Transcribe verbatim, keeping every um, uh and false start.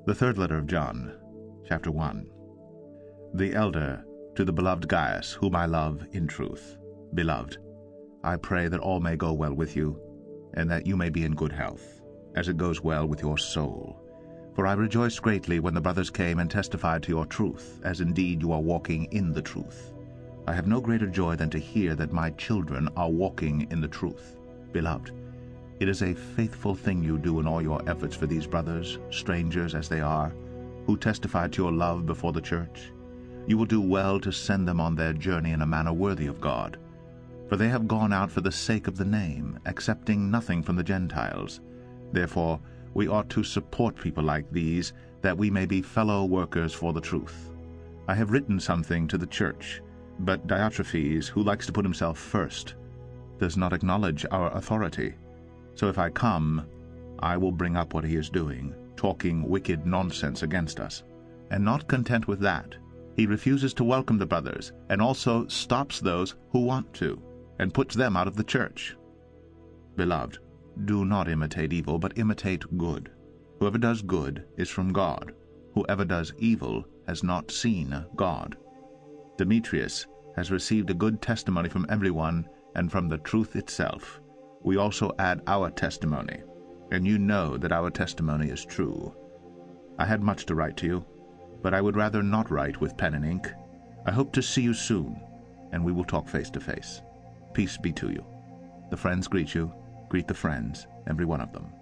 The third letter of John, chapter one. The elder, to the beloved Gaius, whom I love in truth. Beloved, I pray that all may go well with you, and that you may be in good health, as it goes well with your soul. For I rejoiced greatly when the brothers came and testified to your truth, as indeed you are walking in the truth. I have no greater joy than to hear that my children are walking in the truth. Beloved, it is a faithful thing you do in all your efforts for these brothers, strangers as they are, who testify to your love before the church. You will do well to send them on their journey in a manner worthy of God. For they have gone out for the sake of the name, accepting nothing from the Gentiles. Therefore we ought to support people like these, that we may be fellow workers for the truth. I have written something to the church, but Diotrephes, who likes to put himself first, does not acknowledge our authority. So if I come, I will bring up what he is doing, talking wicked nonsense against us. And not content with that, he refuses to welcome the brothers, and also stops those who want to, and puts them out of the church. Beloved, do not imitate evil, but imitate good. Whoever does good is from God. Whoever does evil has not seen God. Demetrius has received a good testimony from everyone, and from the truth itself. We also add our testimony, and you know that our testimony is true. I had much to write to you, but I would rather not write with pen and ink. I hope to see you soon, and we will talk face to face. Peace be to you. The friends greet you. Greet the friends, every one of them.